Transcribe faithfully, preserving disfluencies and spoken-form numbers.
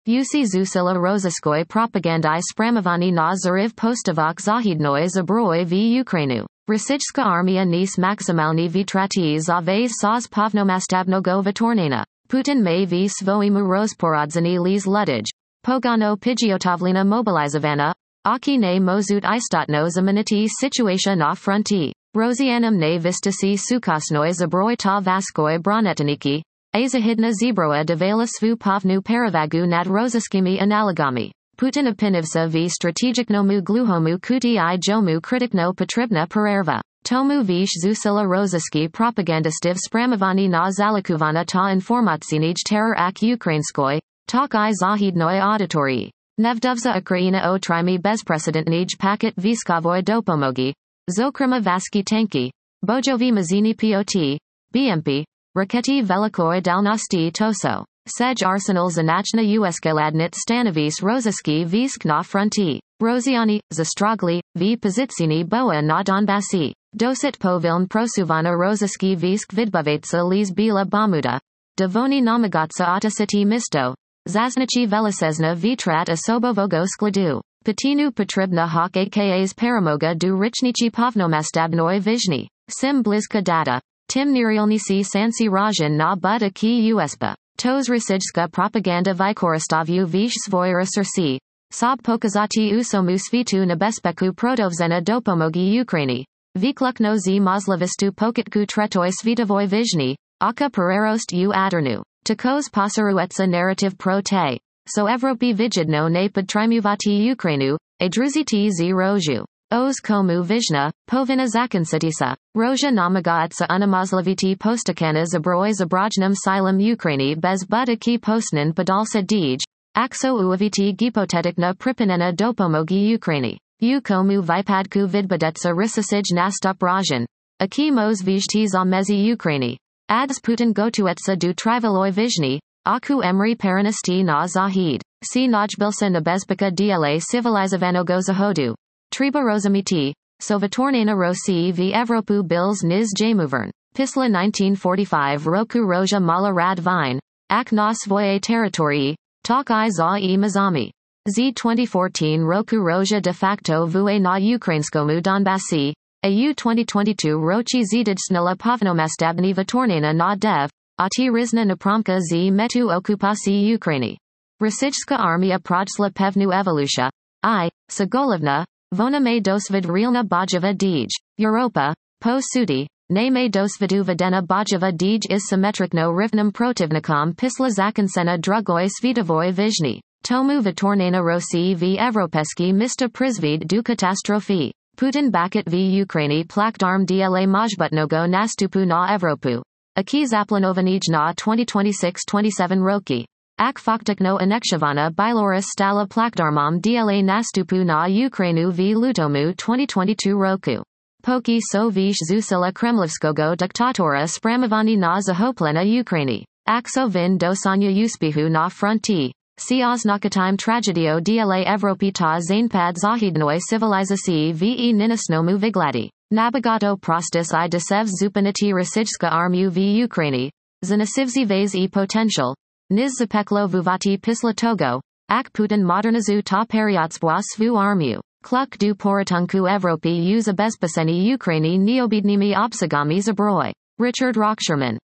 Usi Zusila Rozaskoy propagandai Spramovani na Zariv Postavok Zahidnoy Zabroi v Ukrainu. Rosijska armia nis maximalni vitrati zavez saz povnomastabnogo vitornena. Putin may v svoimu rozporodzani les ludij. Pogano pigiotovlina mobilizovana. Aki ne mozut istotno zamaniti situation na fronti. Rosianum ne vistasi sukasnoi zabroi ta vaskoi bronetaniki. Azahidna zebroa devala svu povnu paravagu nad rozaskimi analogami. Putin opinivsa v strategicnomu gluhomu kuti I jomu kritikno potribna pererva. Tomu vish zusila rozaski propagandistiv spramovani na zalakuvana ta informatsynij terror ak ukrainskoi, tak I zahidnoi auditori. Nevdovza Ukraina o trimi bezprecedentnij paket viskavoy dopomogi. Zokrima vaski tanki. Bojovi mazini pot. B M P. Raketi velikoi dalnosti toso. Sej arsenal zanachna uskaladnit stanovis rozaski visk na fronti. Rosiani, zastrogli, v pozitsini boa na Donbasi. Dosit poviln prosuvana rozaski visk vidbovetsa liz bila bamuda. Devoni namagatsa atasiti misto. Zaznachi velisezna vitrat osobovogo skladu. Patinu potribna hak akas paramoga du richnichi povnomastabnoi vizhni. Sim blizka data. Tim nirielnisi sansi rajan na bud aki uspa. Toz Rosijska propaganda vikoristavu vish svoira sursi. Sob pokazati usomu svitu nebespeku protovzena dopomogi Ukraini. Viklukno z mozlevistu pokitku tretoi svitovoy vizhni. Aka pererost u adernu. Takos pasaruetsa narrative pro te. So Evropi vigidno ne podtrimuvati Ukrainu. Adruziti z roju. Oz komu vizhna, povina zakonsidisa. Roja namagaetsa unamazlaviti postakana zabroi zabrajnum silum Ukraini bez budaki postnan podalsa dij. Akso uaviti gipotetikna pripinena dopomogi Ukraini. U komu vipadku vidbadetsa risasij nastup rajan. Aki mos vijti zamezi Ukraini. Ads Putin gotuetsa du trivaloi vizhni. Aku emri paranisti na zahid. Si najbilsa nebezbika dla civilizovanogo zahodu. Treba rozamiti. Sovatornana Rosi v Evropu Bills Niz Jamuvern. Pisla nineteen forty-five Roku Roja Mala Rad Vine. Ak na svoje teritorii. Tak I za I mazami. Z twenty fourteen Roku Roja de facto vue na Ukrainskomu Donbasi. A U twenty twenty-two Rochi Zdidsnila Povnomastabni Vatornana na Dev. Ati Rizna Napromka z Metu Okupasi Ukraini. Rosijska armia Projsla Pevnu Evolutia. I. Sagolovna. Vona me dosvid realna bajava dij. Europa. Po sudi. Ne me dosvidu vedena bajava dij is symmetricno rivnum protivnikom pisla zakonsena drugoi svitovoy vizhni. Tomu vitornana Rosi v Evropeski mista prizvid du katastrofi. Putin bakat v Ukraini plakdarm dla majbutnogo nastupu na Evropu. Aki zaplanovanij na twenty twenty-six twenty-seven roki. Ak faktikno anekshivana Belarus stala plakdarmam dla nastupu na Ukrainu v lutomu twenty twenty-two roku. Poki so vish zusila kremlivskogo diktatora spramovani na zahoplena Ukraini. Ak so vin dosanya uspihu na fronti. Si oznakatime tragedio dla Evropi ta zainpad zahidnoi civilizaci ve ninasnomu vigladi. Nabigato prostis I desev zupaniti Rosijska armu v Ukraini. Zanasivzi vase e potential. Niz zapeklo vuvati pisla togo. Ak Putin modernizu ta periotspoa svu armu. Kluk du poritunku Evropi u zabezpaseni Ukraini neobidnimi obsagami zabroi. Richard Rocksherman.